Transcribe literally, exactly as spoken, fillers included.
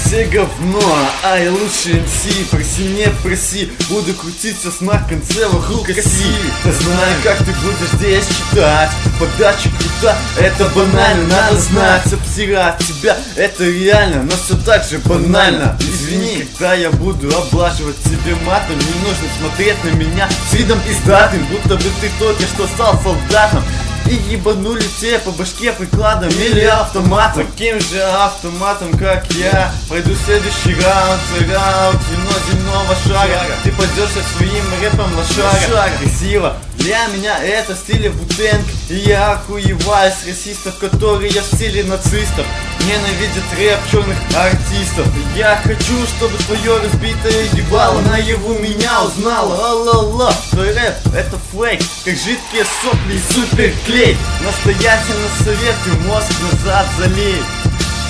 все говно, а я лучший эм си. Проси, не проси, буду крутиться с на конце вокруг оси. Я знаю, как ты будешь здесь читать. Подача крута, это банально, надо знать. Обсирать тебя, это реально, но все так же банально. Извини, когда я буду облаживать тебе матом, не нужно смотреть на меня с видом пиздатым, будто бы ты только что стал солдатом. И ебанули тебе по башке прикладом или автоматом. Таким же автоматом, как я, пройду следующий раунд, раунд, вино земного шара. Ты пойдешь со своим рэпом лошара. Красиво, для меня это стиль Ву-Тэнг. И я охуеваю с расистов, которые в стиле нацистов ненавидят рэп черных артистов. Я хочу, чтобы твое разбитое ебало наяву меня узнало. Ла-ла-ла, твой рэп это фейк, как жидкие сопли и суперклей. Настоятельно советую мозг назад залей.